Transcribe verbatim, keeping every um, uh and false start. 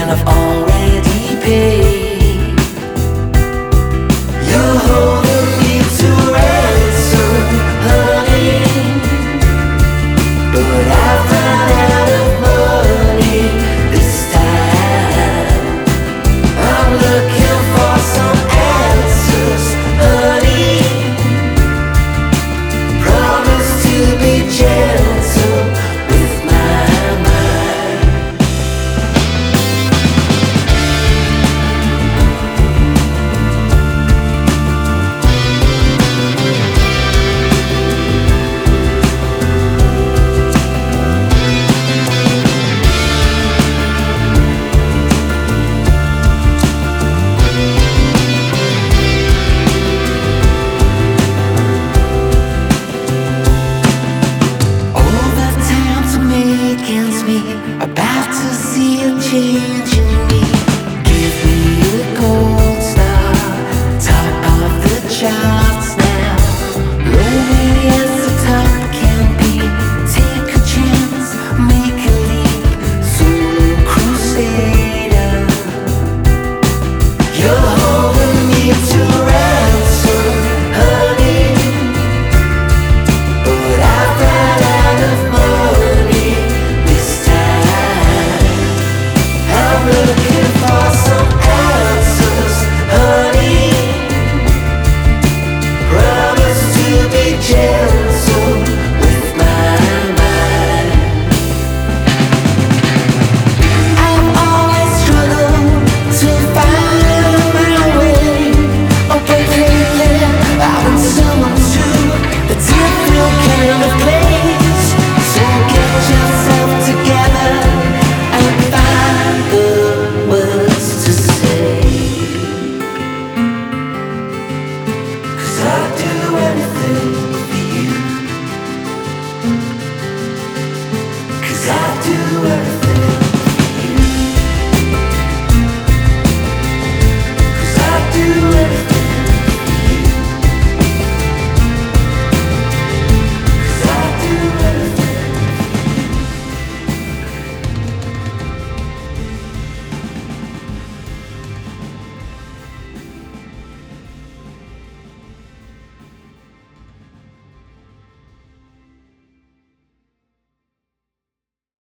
and I've already paid. You're holding me to ransom, honey, but I've run out of money this time. I'm looking for some answers, honey. Promise to be gentle with my mind. Overtime to make ends meet. About to see a change in me. Give me the gold star, top of the charts now. Lonely as the top can be. Take a chance, make a leap. Solo crusader. You're holding me to ransom, honey, but I've run out of money this time. I'm looking